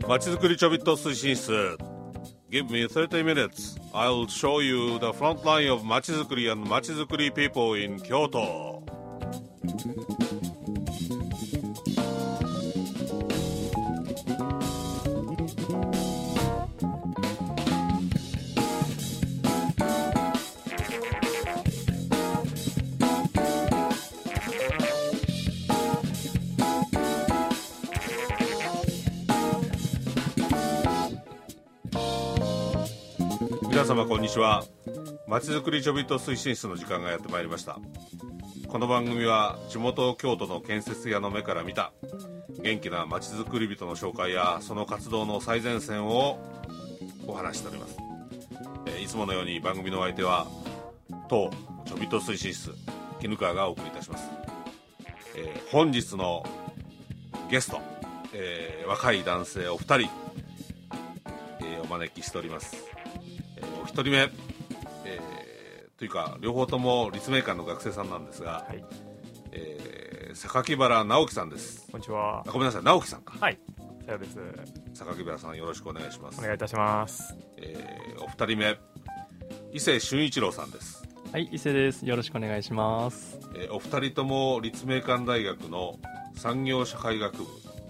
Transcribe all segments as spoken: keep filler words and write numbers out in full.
まちづくりちょびっと推進室 Give me thirty minutes. I'll show you the front line of まちづくり and まちづくり people in 京都。皆様こんにちは。まちづくりちょびっと推進室の時間がやってまいりました。この番組は地元京都の建設屋の目から見た元気なまちづくり人の紹介やその活動の最前線をお話しております。えー、いつものように番組のお相手は当ちょびっと推進室絹川がお送りいたします。えー、本日のゲスト、えー、若い男性お二人、えー、お招きしております。お一人目、えー、というか両方とも立命館の学生さんなんですが、はい、えー、榊原直樹さんです。 こんにちは。 あ、ごめんなさい、直樹さんか。 はい、さよです。 榊原さんよろしくお願いします。 お願いいたします。 えー、お二人目伊勢俊一郎さんです。 はい、伊勢です。よろしくお願いします。 えー、お二人とも立命館大学の産業社会学部、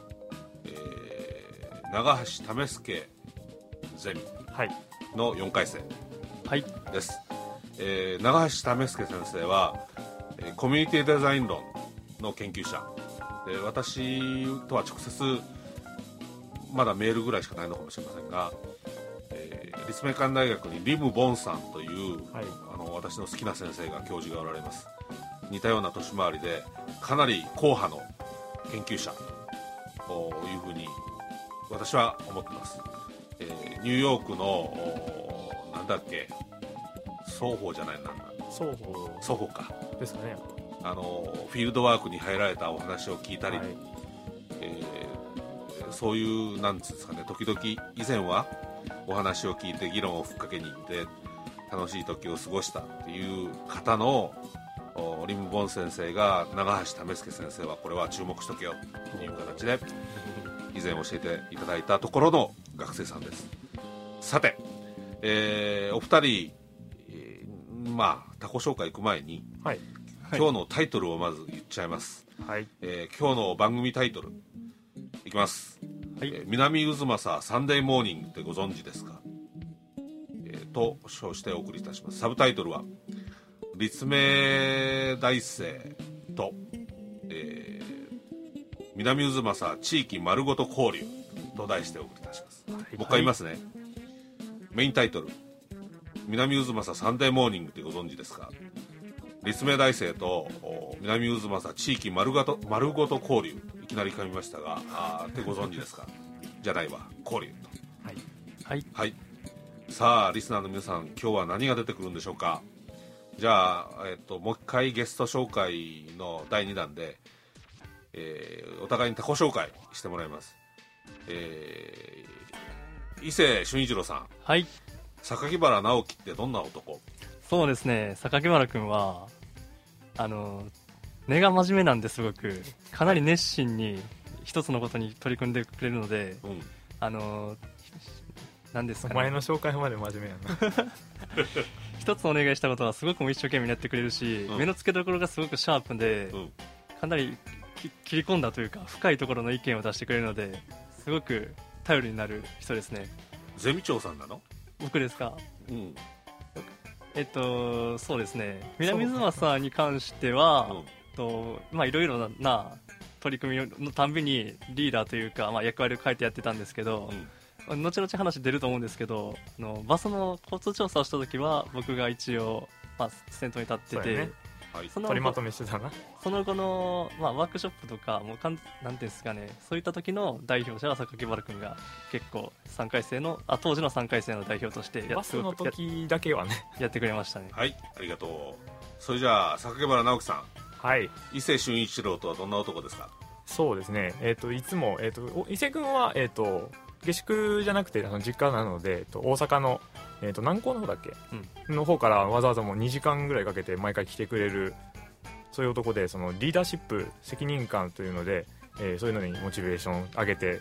えー、長橋為助ゼミのよんかい生です。はい、えー、長橋為助先生は、えー、コミュニティデザイン論の研究者で、私とは直接まだメールぐらいしかないのかもしれませんが、えー、立命館大学にリム・ボンさんという、はい、あの私の好きな先生が教授がおられます。似たような年回りでかなり硬派の研究者というふうに私は思ってます。えー、ニューヨークのなんだっけ、双方じゃないな双方双方かですかね。 あのフィールドワークに入られたお話を聞いたり、はい、えー、そういうなんつうんですかね、時々以前はお話を聞いて議論をふっかけに行って楽しい時を過ごしたっていう方のリム・ボン先生が長橋為助先生はこれは注目しとけよという形で以前教えていただいたところの学生さんです。さて、えー、お二人、えー、まあ他己紹介行く前に、はい、今日のタイトルをまず言っちゃいます。はい、えー、今日の番組タイトルいきます。はい、えー、南渦政サンデーモーニングってご存知ですか、えー、と称してお送りいたします。サブタイトルは立命大生と、えー、南渦政地域丸ごと交流と題してお送りいたします。はい、もう一回言いますね。はい、メインタイトル南渦政サンデーモーニングってご存知ですか。立命大生と南渦政地域丸ごと丸ごと交流、いきなり噛みましたが、あってご存知ですか。じゃないわ、交流と。はい、はい、はい、さあリスナーの皆さん、今日は何が出てくるんでしょうか。じゃあ、えっと、もう一回ゲスト紹介のだいにだんで、えー、お互いに他己紹介してもらいます。えー、伊勢俊一郎さん。 はい、 榊原直樹ってどんな男？ そうですね、榊原君はあの根が真面目なんで、すごくかなり熱心に一つのことに取り組んでくれるので、うん、あの何ですかね、 お前の紹介まで真面目やな一つお願いしたことはすごくも一生懸命やってくれるし、うん、目の付けどころがすごくシャープで、うん、かなり切り込んだというか深いところの意見を出してくれるので、すごく頼りになる人ですね。 ゼミ長さんなの？ 僕ですか。 うん、 えっとそうですね、南渦政に関しては、うん、とまあいろいろな取り組みのたんびにリーダーというか、まあ、役割を変えてやってたんですけど、うん、後々話出ると思うんですけど、あのバスの交通調査をした時は僕が一応、まあ、先頭に立ってて、 はい、その取りまとめしてたな。 その後の、まあ、ワークショップとかもうかんなんていうんですかね、そういった時の代表者は榊原君が結構さんかい生のあ当時のさんかい生の代表としてやバスの時だけはねやってくれましたね。 はい、ありがとう。それじゃあ榊原直樹さん、 はい、 伊勢俊一郎とはどんな男ですか？ そうですね、えー、といつも、えー、と伊勢君は、えー、と下宿じゃなくてあの実家なので、えー、と大阪の、えー、と南港の方だっけ、うん、の方からわざわざもうにじかんぐらいかけて毎回来てくれる、そういう男で、そのリーダーシップ責任感というので、えー、そういうのにモチベーション上げて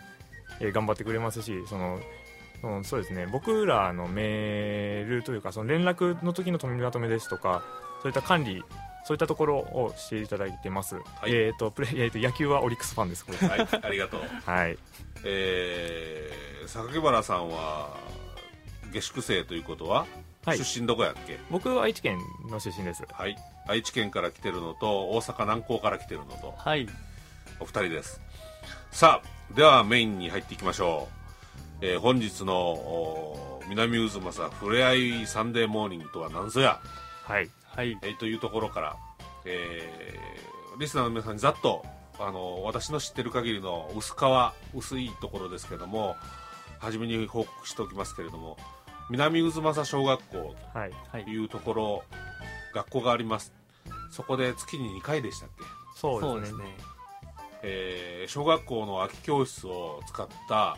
えー頑張ってくれますし、そのそのそうですね、僕らのメールというかその連絡の時の取りまとめですとか、そういった管理、そういったところをしていただいてます。はい、えっ、ー、とプレイ、えー、と野球はオリックスファンです。これはい、ありがとう。 はい。 えー、榊原さんは下宿生ということは、はい、出身どこやっけ？ 僕は愛知県の出身です。 はい、愛知県から来てるのと大阪南港から来てるのと、 はい、 お二人です。さあ、ではメインに入っていきましょう。えー、本日の南渦政ふれあいサンデーモーニングとは何ぞや、 はいはい、 えー、というところから、えー、リスナーの皆さんにざっとあの私の知ってる限りの薄皮薄いところですけども、初めに報告しておきますけれども、南渦政小学校というところ、はい、学校があります。そこで月ににかいでしたっけ？ そうですね、 えー、小学校の空き教室を使った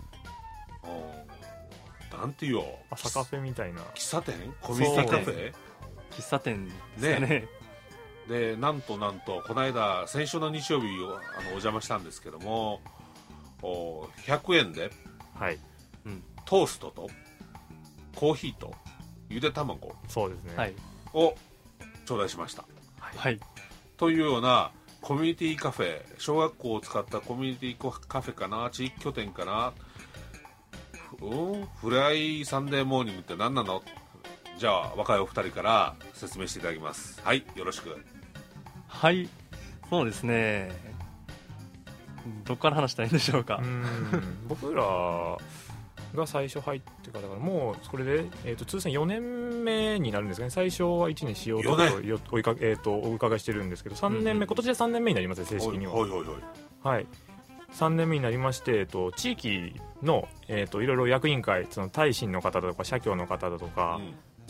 なんていうよ、 朝カフェみたいな喫茶店、コミュニティカフェ、 喫茶店ですね。ねで、なんとなんとこの間先週の日曜日をあのお邪魔したんですけども、おひゃくえんで、 はい、 うん、トーストとコーヒーとゆで卵、 そうですね、 はい、 を頂戴しました。 はい、 というようなコミュニティカフェ、小学校を使ったコミュニティカフェかな、地域拠点かな、うん、フライサンデーモーニングって何なの？じゃあ若いお二人から説明していただきます。はい、よろしく。 はい、そうですね、どこから話したらいいんでしょうか。 うーん僕らが最初入ってからだからもうこれで、えー、と通算よねんめになるんですかね。最初はいちねんしようとおいか、えー、とお伺いしてるんですけど、さんねんめ、うん、今年でさんねんめになりますね、正式には。 ほいほいほい、 はい、さんねんめになりまして、えっと、地域の、えっと、いろいろ役員会、その大臣の方だとか社協の方だとか、うん、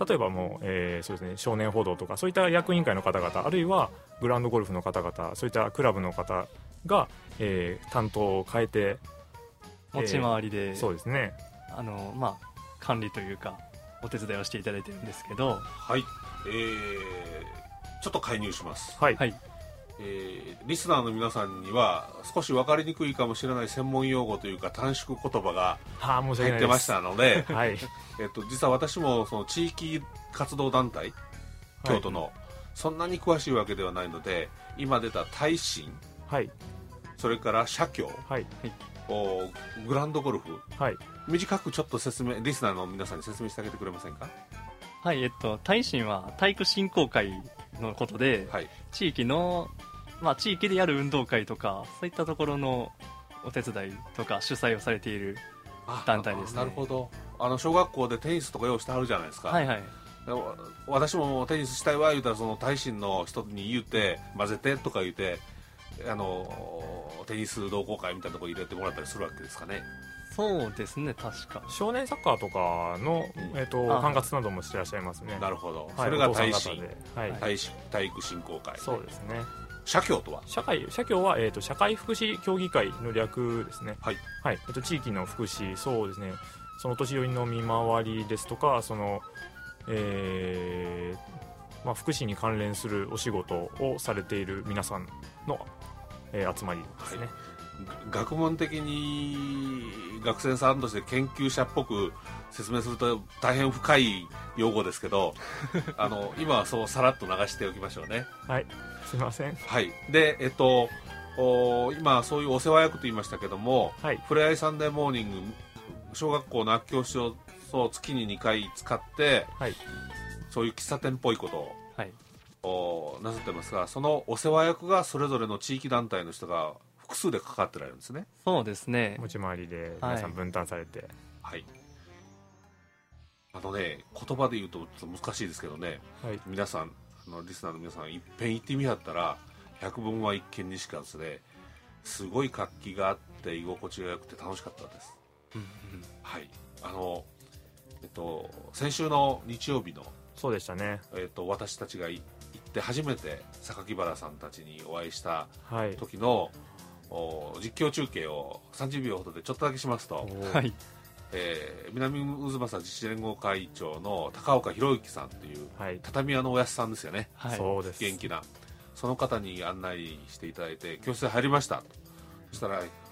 例えばもう、えーそうですね、少年報道とかそういった役員会の方々、あるいはグラウンドゴルフの方々、そういったクラブの方が、えー、担当を変えて持ち回りで、 えー、そうですね、 あの、まあ、管理というかお手伝いをしていただいてるんですけど、 はい、えー、ちょっと介入します。 はい、はいえー、リスナーの皆さんには少し分かりにくいかもしれない専門用語というか短縮言葉が入ってましたので、 はい、 えっと、実は私もその地域活動団体、京都の、はい、そんなに詳しいわけではないので、今出た耐震、 はい、 それから社協、 はい、 おグランドゴルフ、 はい、 短くちょっと説明、リスナーの皆さんに説明してあげてくれませんか？ はい、えっと、耐震は体育振興会のことで、はい、地域のまあ、地域でやる運動会とかそういったところのお手伝いとか主催をされている団体ですね。 なるほど。あの小学校でテニスとか用意してあるじゃないですか。 はいはい、 私もテニスしたいわ言うたらその耐震の人に言うて混ぜてとか言うて、あのテニス同好会みたいなところ入れてもらったりするわけですかね。 そうですね、確か少年サッカーとかの、えー、と管轄などもしてらっしゃいますね。 なるほど、 はい、 それが耐震、 はい、 体, 体育振興会、 そうですね。 社協とは社会社協は、えー、と社会福祉協議会の略ですね。 はい、 はい、えー、と地域の福祉、そうですね、その年寄りの見回りですとか、その、えーまあ、福祉に関連するお仕事をされている皆さんの、えー、集まりですね。はい、 学問的に学生さんとして研究者っぽく説明すると大変深い用語ですけどあの今はそうさらっと流しておきましょうね。 はい、すみません。 はい、で、えっと、お今そういうお世話役と言いましたけども、はい、ふれあいサンデーモーニング小学校の空き教室を月ににかい使って、はい、そういう喫茶店っぽいことを、はい、おなさってますが、そのお世話役がそれぞれの地域団体の人が複数でかかってられるんですね。 そうですね、 持ち回りで皆さん分担されて、 はい、あのね、言葉で言うとちょっと難しいですけどね、はい、皆さん、あのリスナーの皆さんいっぺん行ってみはったら百聞は一見にしかずで、すごい活気があって居心地が良くて楽しかったです。うんうん、はい、あの、えっと、先週の日曜日のそうでしたね、 えっと、私たちが行って初めて榊原さんたちにお会いした時の、はい、実況中継をさんじゅうびょうほどでちょっとだけしますと、はい、えー、南渦政自治連合会長の高岡博之さんという、はい、畳屋のおやすさんですよね。 はい、そうです。 元気なその方に案内していただいて教室に入りました。そしたら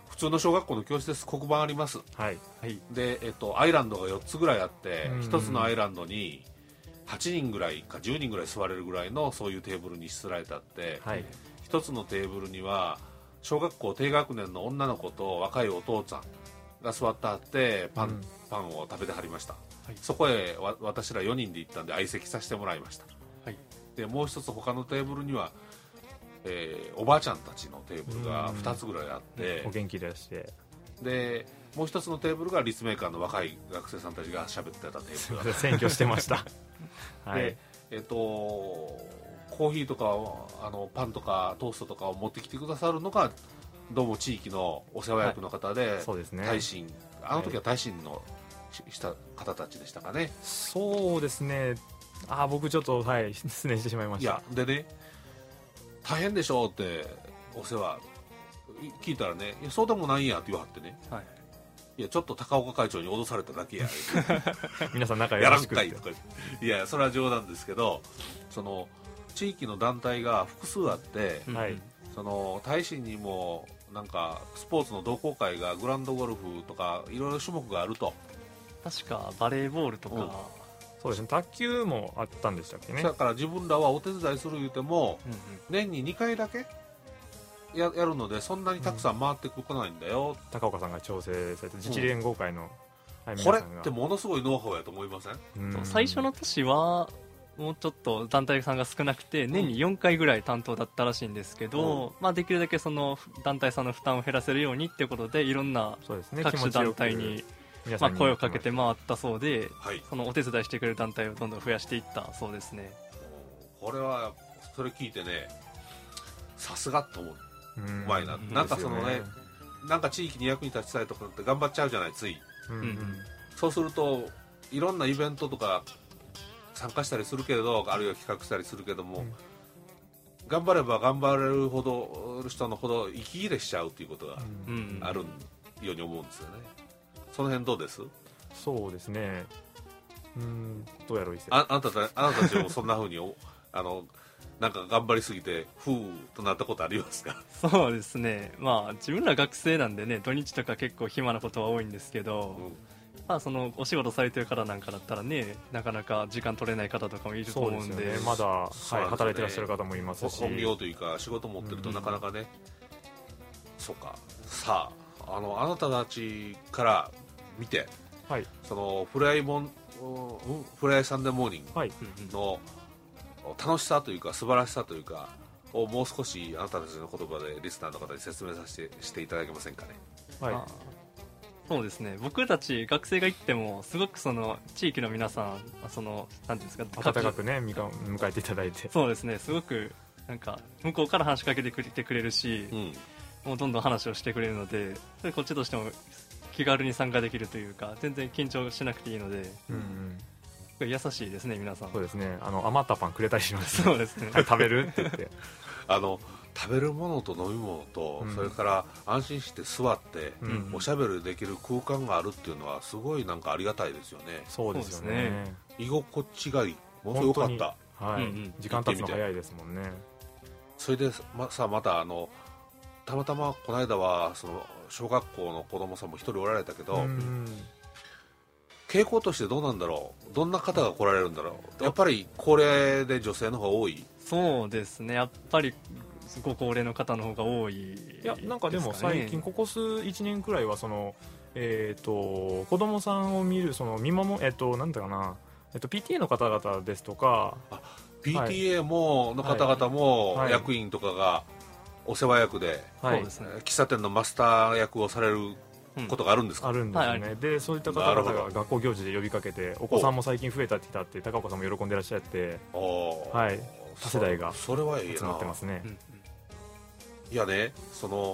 普通の小学校の教室です。黒板あります、 はい、 で、えっと、アイランドがよっつぐらいあって、 うん、 ひとつのアイランドにはちにんぐらいかじゅうにんぐらい座れるぐらいのそういうテーブルにしつられてあって、 はい、 ひとつのテーブルには小学校低学年の女の子と若いお父さんが座ってあってパン、うん、パンを食べてはりました、はい、そこへわ私らよにんで行ったんで相席させてもらいました、はい、でもう一つ他のテーブルには、えー、おばあちゃんたちのテーブルがふたつぐらいあって、 うん、お元気でしてでもう一つのテーブルが立命館の若い学生さんたちが喋ってたテーブルが選挙してましたはい、でえっ、ー、とコーヒーとかあのパンとかトーストとかを持ってきてくださるのがどうも地域のお世話役の方で、はい、 そうですね、 耐震あの時は耐震のした方たちでしたかね。 そうですね、あ僕ちょっとはい失念してしまいました。 いやでね大変でしょうってお世話聞いたらね、いやそうでもないんやって言わはってね、はい、いやちょっと高岡会長に脅されただけや皆さん仲良しくってやらんかいとかいやそれは冗談ですけど、その地域の団体が複数あって、はい、その耐震にもなんかスポーツの同好会がグランドゴルフとかいろいろ種目があると、 確かバレーボールとか、うん、 そうですね、卓球もあったんでしたっけね。 だから自分らはお手伝いする言うても、うんうん、年ににかいだけ や, やるのでそんなにたくさん回ってこないんだよ、 うん、高岡さんが調整されて自治連合会の、 うんはい、これってものすごいノウハウやと思いません？ うん、最初の年はもうちょっと団体さんが少なくて年によんかいぐらい担当だったらしいんですけど、うんまあ、できるだけその団体さんの負担を減らせるようにっていうことでいろんな各種団体にまあ声をかけて回ったそうで、はい、そのお手伝いしてくれる団体をどんどん増やしていったそうですね。 これはそれ聞いてね、さすがと思う、うまいな、なんかそのね、なんか地域に役に立ちたいとかって頑張っちゃうじゃない、つい、うんうん、そうするといろんなイベントとか参加したりするけど、あるいは企画したりするけども、うん、頑張れば頑張れるほど人のほど息切れしちゃうということがあるように思うんですよね。その辺どうです？ そうですね、うーんどうやろういっせああなたたあなたたちもそんな風にあのなんか頑張りすぎてふーとなったことありますか？ そうですね、まあ自分ら学生なんでね、土日とか結構暇なことは多いんですけど、うんまあ、そのお仕事されてる方なんかだったらね、なかなか時間取れない方とかもいると思うん で, で、 ね、まだ、はい、働いてらっしゃる方もいますし、 本業というか仕事持ってるとなかなかね、うん、そうか。さあ、あのあなたたちから見て、はい、そのフライモン、うん、フライサンデーモーニングの楽しさというか素晴らしさというかをもう少しあなたたちの言葉でリスナーの方に説明させてしていただけませんかね？ はい、あそうですね、僕たち学生が行ってもすごくその地域の皆さん、そのなんていうんですか、 温かくね迎えていただいて、 そうですね、すごくなんか向こうから話しかけてくれてくれるし、うん、もうどんどん話をしてくれるので、それこっちとしても気軽に参加できるというか、全然緊張しなくていいので、うんうん、優しいですね皆さん。 そうですね、あの余ったパンくれたりします、 ね、そうですね食べるって言ってあの食べるものと飲み物と、うん、それから安心して座って、うん、おしゃべりできる空間があるっていうのはすごいなんかありがたいですよね。 そうですよね、 居心地がいい、ものすごく良かった、 はい、うんうん、時間経つの早いですもんね。 それでまさまたあのたまたまこの間はその小学校の子供さんも一人おられたけど、うん、傾向としてどうなんだろう、どんな方が来られるんだろう。やっぱり高齢で女性の方が多い？ そうですね、やっぱりご高齢の方の方が多いですかね。 いやなんかでも最近ここ数いちねんくらいはその、えー、と子供さんを見るその見守えっ、ー、となんだかな、えっと ピーティーエー の方々ですとか、 あ ピーティーエー もの方々も、はい、役員とかがお世話役で、はい、喫茶店のマスター役をされることがあるんですか？ うん、あるんですよね、はい、でそういった方々が学校行事で呼びかけて、お子さんも最近増えたって言ったって高岡さんも喜んでらっしゃって、はい、多世代が集まってますね。 いやね、その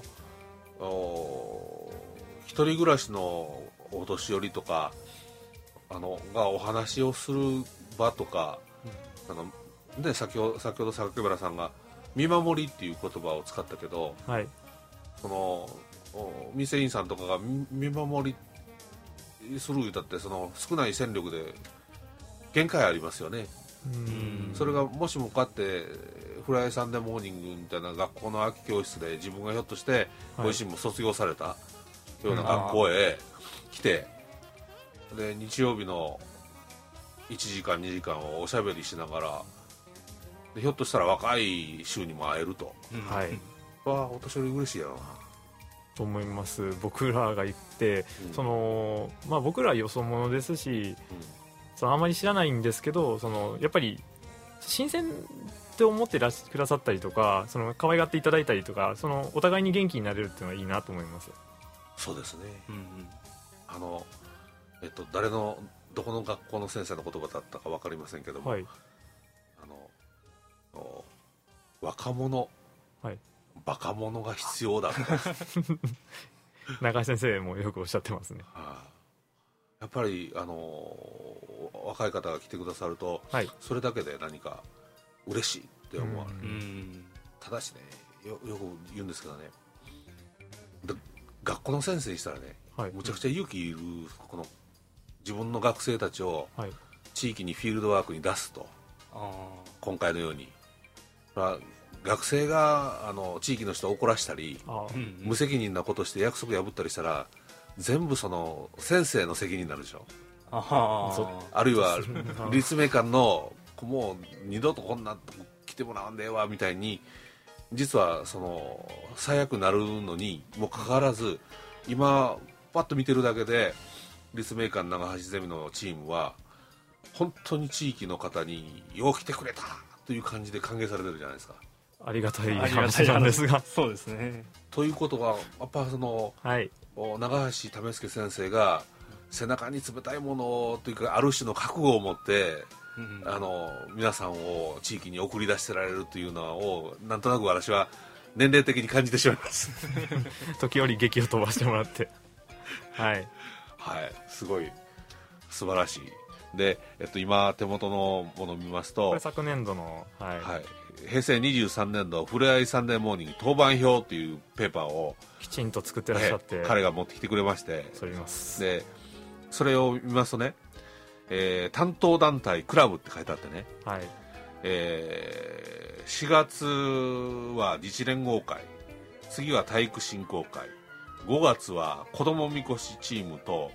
一人暮らしのお年寄りとかあのがお話をする場とか、うん、あので先ほど先ほど榊原さんが見守りっていう言葉を使ったけど、はい、その店員さんとかが見守りする言うたってその少ない戦力で限界ありますよね。うん、それがもしもこうやってフライサンデーモーニングみたいな学校の空き教室で自分がひょっとしてご自身も卒業されたような学校へ来て、で日曜日のいちじかんにじかんをおしゃべりしながら、でひょっとしたら若い衆にも会えると、 うん、はい、 わあお年寄り嬉しいやろなと思います。僕らが行って、うん、そのまあ、僕らはよそ者ですし、うん、そのあまり知らないんですけど、そのやっぱり新鮮って思ってらしくださったりとか、その可愛がっていただいたりとか、そのお互いに元気になれるっていうのはいいなと思います。 そうですね、うんうん、あのえっと誰のどこの学校の先生の言葉だったか分かりませんけども、はい、あの若者、はい、バカ者が必要だと中井先生もよくおっしゃってますね。 はあ、やっぱりあの若い方が来てくださると、はい、それだけで何か嬉しいって思われる。うん、ただしね よ, よく言うんですけどね、学校の先生にしたらね、はい、むちゃくちゃ勇気いるこの自分の学生たちを地域にフィールドワークに出すと、はい、今回のように、まあ、学生があの地域の人を怒らしたり、無責任なことして約束破ったりしたら全部その先生の責任になるでしょ。 あ, あるいは立命館のもう二度とこんなとこ来てもらわんでええわみたいに、実はその最悪なるのにもかかわらず、今パッと見てるだけで立命館長橋ゼミのチームは本当に地域の方によう来てくれたという感じで歓迎されてるじゃないですか。 ありがたい話なんですがそうですね。 ということはやっぱその、はい、長橋為助先生が背中に冷たいものというかある種の覚悟を持って、うんうん、あの皆さんを地域に送り出してられるというのをなんとなく私は年齢的に感じてしまいます時折劇を飛ばしてもらってはいはい、すごい素晴らしい。で、えっと、今手元のものを見ますと、 これ昨年度の、はいはい、へいせいにじゅうさんねんどふれあいサンデーモーニング当番表というペーパーをきちんと作ってらっしゃって、 彼が持ってきてくれまして、 それ見ます。 でそれを見ますとね、えー、担当団体クラブって書いてあってね、はい、えー、しがつは自治連合会、次は体育振興会、ごがつは子どもみこしチームと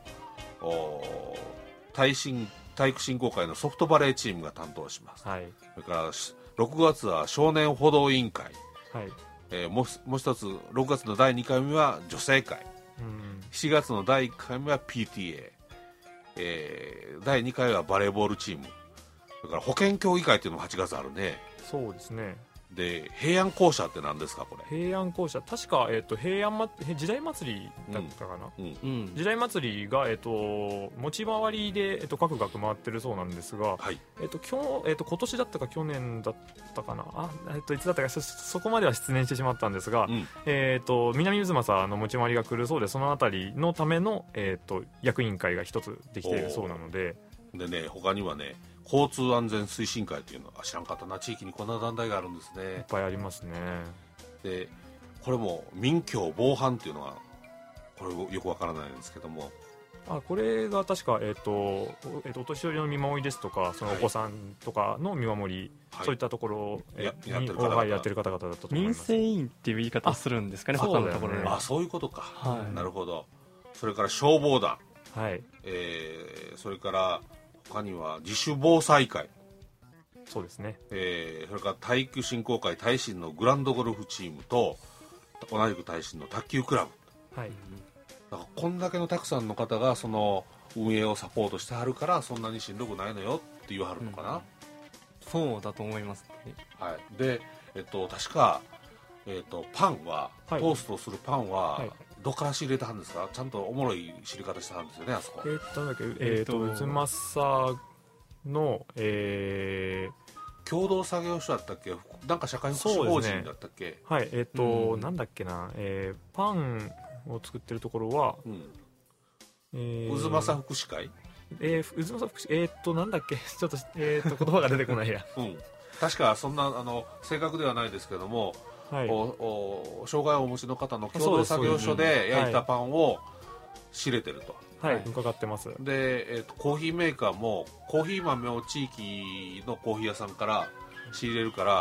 体新体育振興会のソフトバレーチームが担当します、はい、それからろくがつは少年歩道委員会、はい、えー、も, もう一つろくがつのだいにかいめは女性会、うん、しちがつのだいいっかいめは ピーティーエー、えー、だいにかいはバレーボールチーム、それから保健協議会っていうのもはちがつあるね。 そうですね。 で平安校舎って何ですかこれ。 平安校舎、確か、えー、と平安、ま、時代祭りだったかな、うんうん、時代祭りが、えー、と持ち回りで、えー、と各学回ってるそうなんですが、はい、えーと今日えー、と今年だったか去年だったかな、あ、えー、といつだったか そ, そこまでは失念してしまったんですが、うん、えー、と南渦政の持ち回りが来るそうで、そのあたりのための、えー、と役員会が一つできているそうなので、 でね、他にはね交通安全推進会というのは知らんかったな、地域にこんな団体があるんですね。 いっぱいありますね。 でこれも民教防犯っていうのはこれよくわからないんですけども、 あ、これが確か、えーとえー、とお年寄りの見守りですとか、そのお子さんとかの見守り、はい、そういったところを、 はい、や, や, ってはい、やってる方々だったと思います。 民生委員っていう言い方をするんですかね、他のところで。 あ、そういうことか、はい、なるほど。それから消防団、はい、えー、それから他には自主防災会、 そうですね、 えー、それから体育振興会耐震のグランドゴルフチームと同じく耐震の卓球クラブ、はい、だからこんだけのたくさんの方がその運営をサポートしてはるから、そんなにしんどくないのよって言わはるのかな、うん、 そうだと思います、ね、 はい、で、えっと、確か、えっと、パンは、はい、トーストするパンは、はい、どっから仕入れたはんですか。ちゃんとおもろい知り方したはんですよね、あそこ。 えー、っとなんだっけ、えー、っと渦政の、えー、共同作業所だったっけ、なんか社会福祉法人だったっけ、ね、 はい、えー、っと、うん、なんだっけな、えー、パンを作ってるところは、うん、 えー、渦政福祉会、 えー、渦政福祉、えー、っとなんだっけちょっと、えー、っと言葉が出てこないや、 うん、確かそんなあの正確ではないですけども、はい、おお障害をお持ちの方の共同作業所で焼いたパンを仕入れてると、 はい、はい、伺ってます。 で、えーと、コーヒーメーカーもコーヒー豆を地域のコーヒー屋さんから仕入れるから、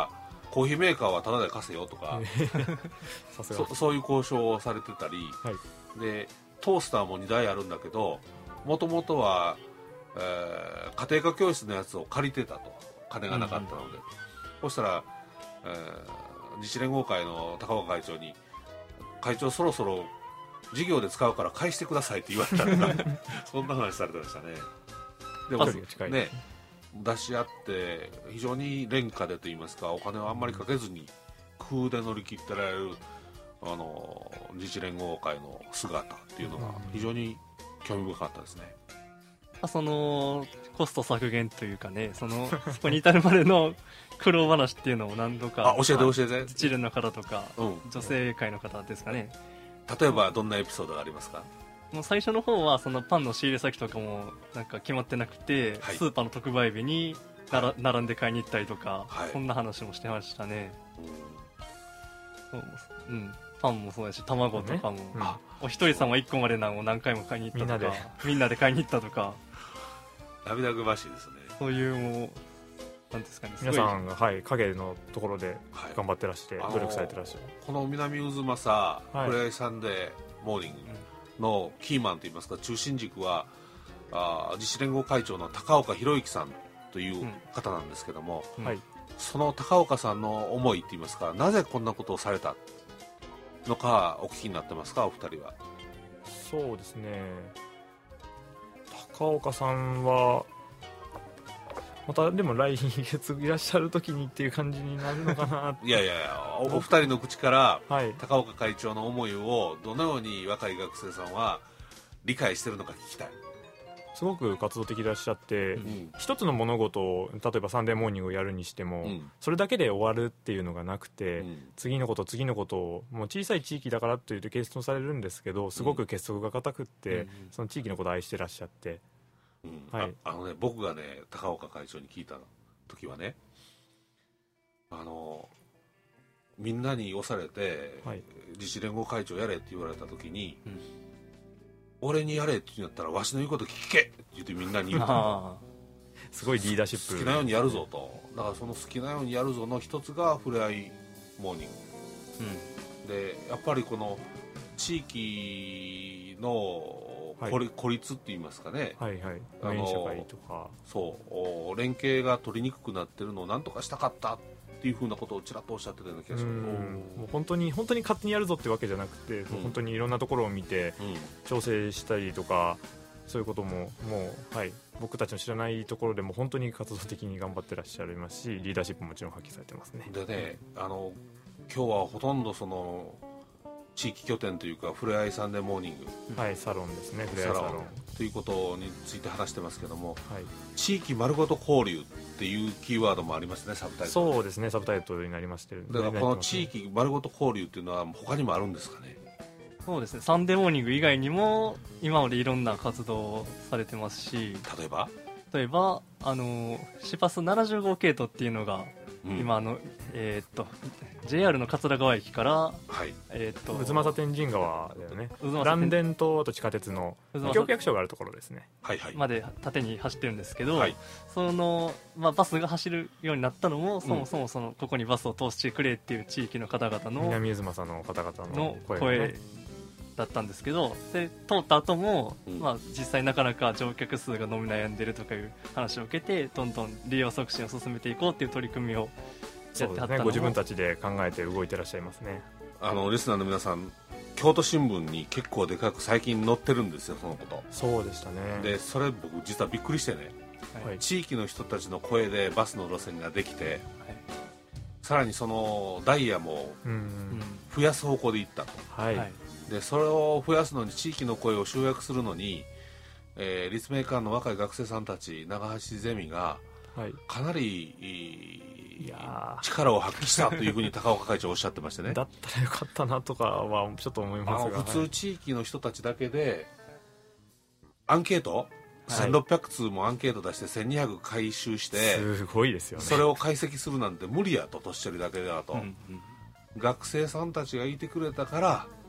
コーヒーメーカーはタダで貸せよとかさすがそ, そういう交渉をされてたり、はい、でトースターもにだいあるんだけどもともとは、えー、家庭科教室のやつを借りてたと金がなかったので、うんうん、そしたら、えー、自治連合会の高岡会長に会長そろそろ事業で使うから返してくださいって言われたんだそんな話されてましたね。でもね出し合って非常に廉価でといいますかお金をあんまりかけずに空で乗り切ってられるあの自治連合会の姿っていうのが非常に興味深かったですね。 そのコスト削減というかねそのそこに至るまでの苦労話っていうのを何度かあ教えて教えて自治連の方とか、うん、女性会の方ですかね。 例えばどんなエピソードがありますか？ もう最初の方はそのパンの仕入れ先とかもなんか決まってなくて、はい、スーパーの特売日になら並んで買いに行ったりとか、はい、そんな話もしてましたね、うん、そう、うん、パンもそうだし卵とかも、ねうん、お一人様いっこまでなのを何回も買いに行ったとかみんなでみんなで買いに行ったとか涙ぐましいですね。 そういうもうなんですかね、 皆さんが、はい、影のところで頑張ってらして、はい、努力されてらっしゃるこの南渦政ふれあいサンデーモーニングのキーマンといいますか中心軸はあ自治連合会長の高岡博之さんという方なんですけども、うんはい、その高岡さんの思いといいますかなぜこんなことをされたのかお聞きになってますかお二人は。 そうですね高岡さんはまたでも来月いらっしゃる時にっていう感じになるのかないやいやいやお二人の口から、はい、高岡会長の思いをどのように若い学生さんは理解してるのか聞きたい。 すごく活動的でいらっしゃって、うん、一つの物事を例えばサンデーモーニングをやるにしても、うん、それだけで終わるっていうのがなくて、うん、次のこと次のことをもう小さい地域だからというと結論されるんですけどすごく結束が固くって、うん、その地域のことを愛してらっしゃってうんはい、あ, あのね僕がね高岡会長に聞いた時はねあのみんなに押されて、はい、自治連合会長やれって言われた時に、うん、俺にやれって言うんだったらわしの言うこと聞けって言ってみんなに言うすごいリーダーシップ好きなようにやるぞとだからその好きなようにやるぞの一つがふれあいモーニング、うん、でやっぱりこの地域のはい、孤立って言いますかね、 はいはい、あの社会とかそう連携が取りにくくなってるのを何とかしたかったっていうふうなことをちらっとおっしゃってたような気がします。 もう本当に本当に勝手にやるぞってわけじゃなくて、うん、本当にいろんなところを見て、うん、調整したりとかそういうことももう、はい、僕たちの知らないところでも本当に活動的に頑張ってらっしゃいますしリーダーシップももちろん発揮されてますね。 でねあの今日はほとんどその地域拠点というかふれあいサンデーモーニング、はい、サロンですねふれあいサロンということについて話してますけども、はい、地域丸ごと交流っていうキーワードもありますねサブタイトル。 そうですねサブタイトルになりましてだからこの地域丸ごと交流っていうのは他にもあるんですかね。 そうですねサンデーモーニング以外にも今までいろんな活動をされてますし例えば例えばあの市バスななじゅうご系統っていうのがうん、今あの、えー、っと ジェイアール の桂川駅から、はいえー、っと渦政天神川だよね嵐電とあと地下鉄の京区役所があるところですね、 はいはい、まで縦に走ってるんですけど、はい、その、まあ、バスが走るようになったのも、そもそもそのここにバスを通してくれっていう地域の方々の南渦政の方々の声、ね、 声だったんですけどで通った後も、うんまあ、実際なかなか乗客数が伸び悩んでるとかいう話を受けてどんどん利用促進を進めていこうっていう取り組みをやってはったのも、 そうですね、ご自分たちで考えて動いてらっしゃいますね。 あのリスナーの皆さん京都新聞に結構でかく最近載ってるんですよそのこと。 そうでしたね。 でそれ僕実はびっくりしてね、はい、地域の人たちの声でバスの路線ができて、はい、さらにそのダイヤも増やす方向でいったと、はいはいでそれを増やすのに地域の声を集約するのに、えー、立命館の若い学生さんたち長橋ゼミがかなり、はい、いや力を発揮したというふうに高岡会長おっしゃってましてねだったらよかったなとかはちょっと思いますが、 あの普通地域の人たちだけでアンケート、はい、せんろっぴゃくつうもアンケート出してせんにひゃく回収してすごいですよね。 それを解析するなんて無理やと年寄りだけだと、うんうん、学生さんたちがいてくれたから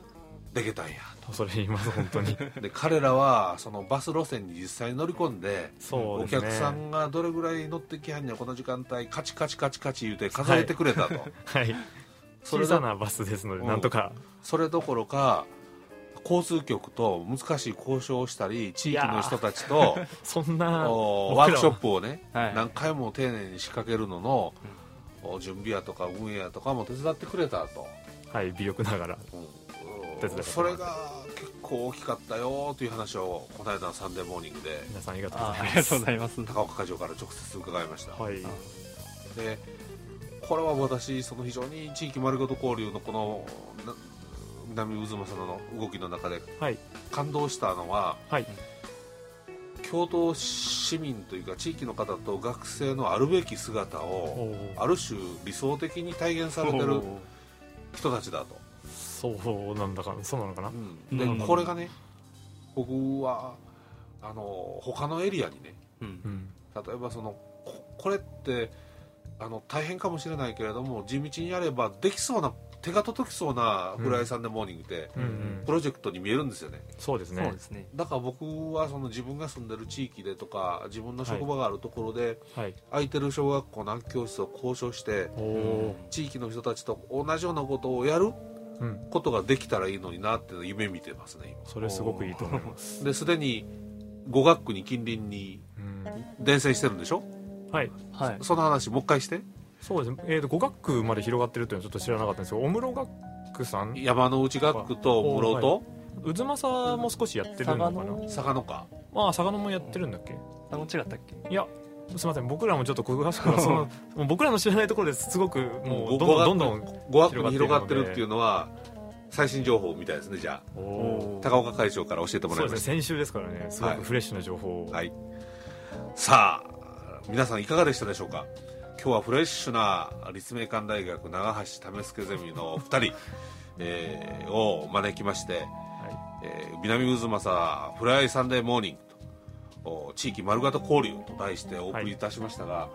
できたんやと。 それ言います本当にで彼らはそのバス路線に実際に乗り込んで、 そうですね、 お客さんがどれぐらい乗ってきはんにゃこの時間帯カチカチカチカチ言うて数えてくれたと、 はい、はい、小さなバスですので、なんとかそれどころか交通局と難しい交渉をしたり、地域の人たちとそんなワークショップをね、はい、何回も丁寧に仕掛けるのの、うん、準備やとか運営やとかも手伝ってくれたと、 はい、微力ながら、 うん、手伝ってそれが結構大きかったよという話をこの間のサンデーモーニングで皆さんありがとうございます。 ありがとうございます。 高岡課長から直接伺いました、 はい、 でこれは私その非常に地域丸ごと交流のこの南渦政の動きの中で感動したのは、はい、京都市民というか地域の方と学生のあるべき姿をある種理想的に体現されてる人たちだと。 そうなんだかそうなのかな、 うん、で、うん、これがね僕はあの他のエリアにね、うん、例えばその こ, これってあの大変かもしれないけれども地道にやればできそうな手が届きそうなフライサンデーモーニングってプロジェクトに見えるんですよね。 そうですね。 だから僕はその自分が住んでる地域でとか自分の職場があるところで、はい、空いてる小学校の教室を交渉して地域の人たちと同じようなことをやることができたらいいのになって夢見てますね今。 それすごくいいと思いますですでに語学区に近隣に伝染してるんでしょ。 はい、 はい、その話もう一回して。 そうですね、えーと、語学区まで広がってるというのはちょっと知らなかったんですけど、小室学区さん、 山の内学区と室戸、 はい、渦政も少しやってるのかな。 佐賀野か、 まあ佐賀野もやってるんだっけ。 あの違ったっけ。 いやすみません、僕らもちょっと詳しくはそのもう僕らの知らないところですごくもうどんどんどんどん語学区に広がってるっていうのは最新情報みたいですね。じゃあ高岡会長から教えてもらいました。 そうですね、先週ですからね、すごくフレッシュな情報を、 はいはい、さあ皆さんいかがでしたでしょうか。今日はフレッシュな立命館大学長橋為助ゼミのふたり、えー、を招きまして、はい、えー、南渦政フライサンデーモーニングと地域丸型交流と題してお送りいたしましたが、はい、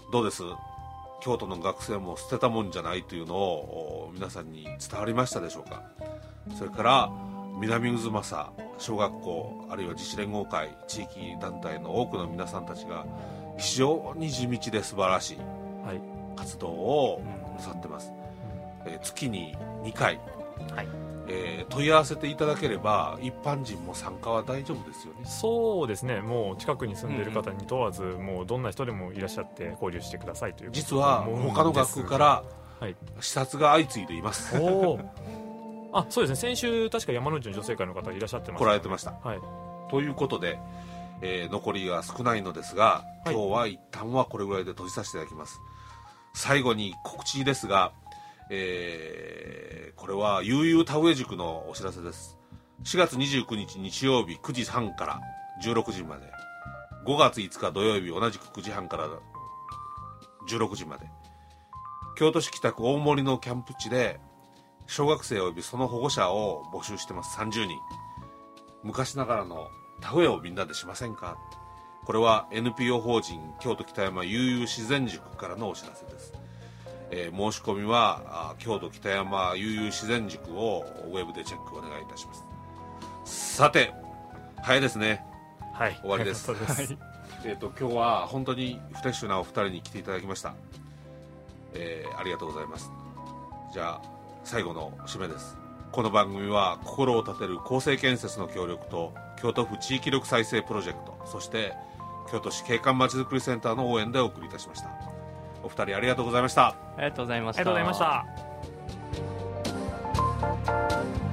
どうです、京都の学生も捨てたもんじゃないというのを皆さんに伝わりましたでしょうか。それから南渦政小学校あるいは自治連合会地域団体の多くの皆さんたちが非常に地道で素晴らしい活動をなさってます、うん、えー、月ににかい、はい、えー、問い合わせていただければ一般人も参加は大丈夫ですよね。 そうですね、もう近くに住んでいる方に問わず、うん、もうどんな人でもいらっしゃって交流してくださいという。 実は他の学区から視察が相次いでいます、はい、おあ、そうですね、先週確か山之内の女性会の方いらっしゃってました、ね、 来られてました、はい、ということで、えー、残りが少ないのですが、はい、今日は一旦はこれぐらいで閉じさせていただきます。最後に告知ですが、えー、これは悠々田植え塾のお知らせです。しがつにじゅうくにち日曜日くじはんからじゅうろくじまで、ごがついつか土曜日同じくくじはんからじゅうろくじまで、京都市北区大森のキャンプ地で小学生およびその保護者を募集してます。さんじゅうにん。昔ながらの田植えをみんなでしませんか。これは エヌピーオー 法人京都北山悠々自然塾からのお知らせです、えー、申し込みは京都北山悠々自然塾をウェブでチェックお願いいたします。さて早いですね、 はい、 終わりです、はい、えーと今日は本当にフレッシュなお二人に来ていただきました、えー、ありがとうございます。じゃあ最後の締めです。この番組は心を立てる厚生建設の協力と京都府地域力再生プロジェクト、そして京都市景観まちづくりセンターの応援でお送りいたしました。お二人ありがとうございました。 ありがとうございました。 ありがとうございました。